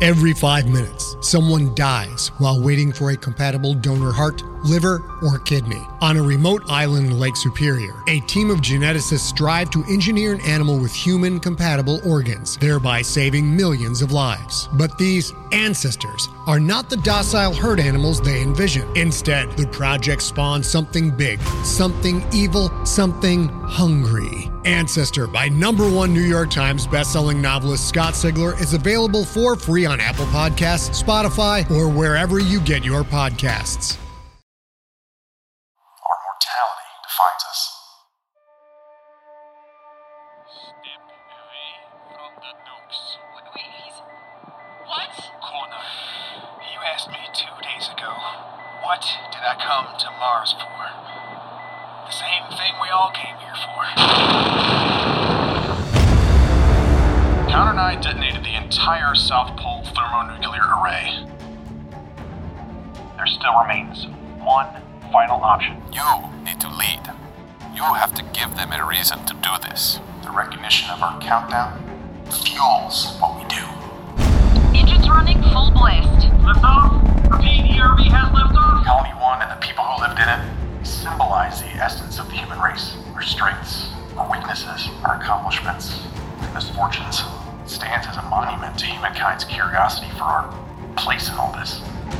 Every 5 minutes, someone dies while waiting for a compatible donor heart, liver, or kidney. On a remote island in Lake Superior, a team of geneticists strive to engineer an animal with human-compatible organs, thereby saving millions of lives. But these ancestors are not the docile herd animals they envision. Instead, the project spawns something big, something evil, something hungry. Ancestor by #1 New York Times bestselling novelist Scott Sigler is available for free on Apple Podcasts, Spotify, or wherever you get your podcasts. Our mortality defines us. Step away from the nukes. Wait, what? Connor, you asked me 2 days ago, what did I come to Mars for? The same thing we all came here for. Connor and I detonated the entire South Pole thermonuclear array. There still remains one final option. You need to lead. You have to give them a reason to do this. The recognition of our countdown fuels what we do. Engines running full blast. Liftoff? Repeat, ERB has liftoff? Colony 1 and the people who lived in it symbolize the essence of the human race. Our strengths, our weaknesses, our accomplishments, and misfortunes. It stands as a monument to humankind's curiosity for our place in all this.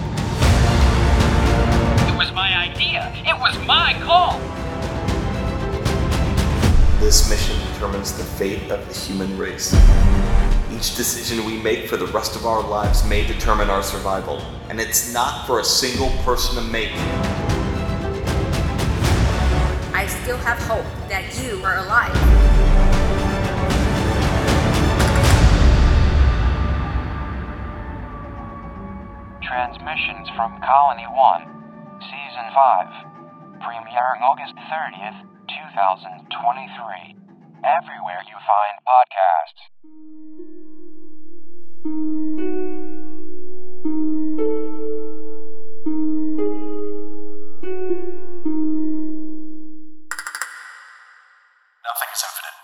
It was my idea. It was my call. This mission determines the fate of the human race. Each decision we make for the rest of our lives may determine our survival, and it's not for a single person to make. I still have hope that you are alive. Transmissions from Colony 1, Season 5, premiering August 30th, 2023. Everywhere you find podcasts. Nothing is infinite.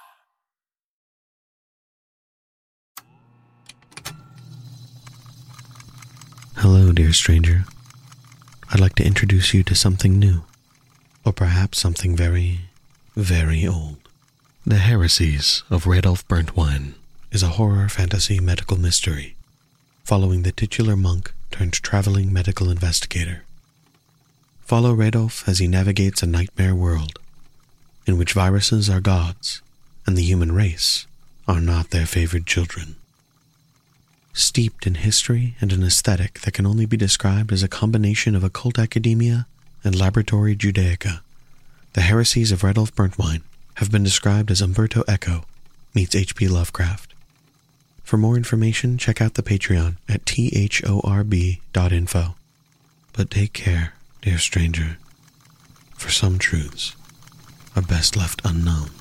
Hello, dear stranger. I'd like to introduce you to something new, or perhaps something very, very old. The Heresies of Radolf Burntwine is a horror fantasy medical mystery, following the titular monk turned traveling medical investigator. Follow Radolf as he navigates a nightmare world, in which viruses are gods, and the human race are not their favored children. Steeped in history and an aesthetic that can only be described as a combination of occult academia and laboratory Judaica, the Heresies of Radolf Burntwine have been described as Umberto Eco meets H.P. Lovecraft. For more information, check out the Patreon at thorb.info. But take care, dear stranger, for some truths are best left unknown.